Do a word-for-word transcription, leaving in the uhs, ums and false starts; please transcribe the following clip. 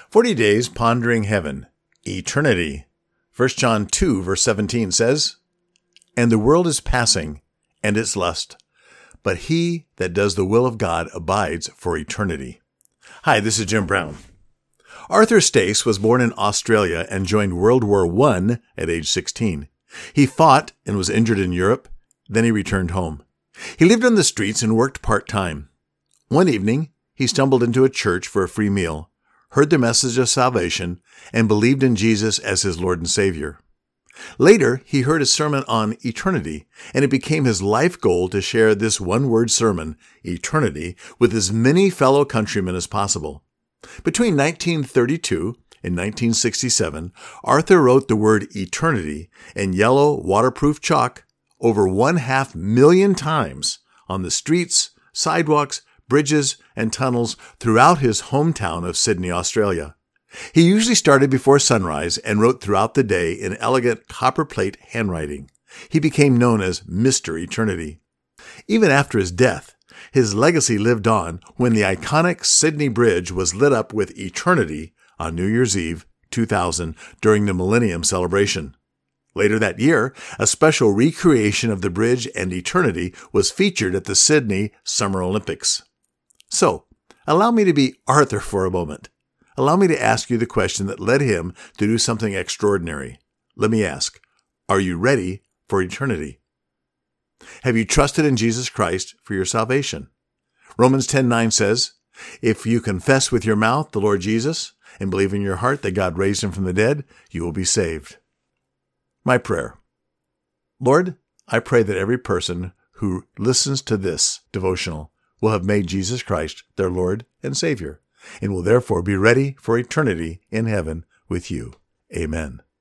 Forty days pondering heaven, eternity. First John two, verse seventeen says, "And the world is passing, and its lust, but he that does the will of God abides for eternity." Hi, this is Jim Brown. Arthur Stace was born in Australia and joined World War One at age sixteen. He fought and was injured in Europe. Then he returned home. He lived on the streets and worked part-time. One evening, he stumbled into a church for a free meal, heard the message of salvation, and believed in Jesus as his Lord and Savior. Later, he heard a sermon on eternity, and it became his life goal to share this one-word sermon, eternity, with as many fellow countrymen as possible. Between nineteen thirty-two and nineteen sixty-seven, Arthur wrote the word eternity in yellow waterproof chalk over one half million times on the streets, sidewalks, bridges, and tunnels throughout his hometown of Sydney, Australia. He usually started before sunrise and wrote throughout the day in elegant copperplate handwriting. He became known as Mister Eternity. Even after his death, his legacy lived on when the iconic Sydney Bridge was lit up with eternity on New Year's Eve two thousand during the Millennium Celebration. Later that year, a special recreation of the bridge and eternity was featured at the Sydney Summer Olympics. So, allow me to be Arthur for a moment. Allow me to ask you the question that led him to do something extraordinary. Let me ask, are you ready for eternity? Have you trusted in Jesus Christ for your salvation? Romans ten nine says, "If you confess with your mouth the Lord Jesus and believe in your heart that God raised him from the dead, you will be saved." My prayer. Lord, I pray that every person who listens to this devotional will have made Jesus Christ their Lord and Savior, and will therefore be ready for eternity in heaven with you. Amen.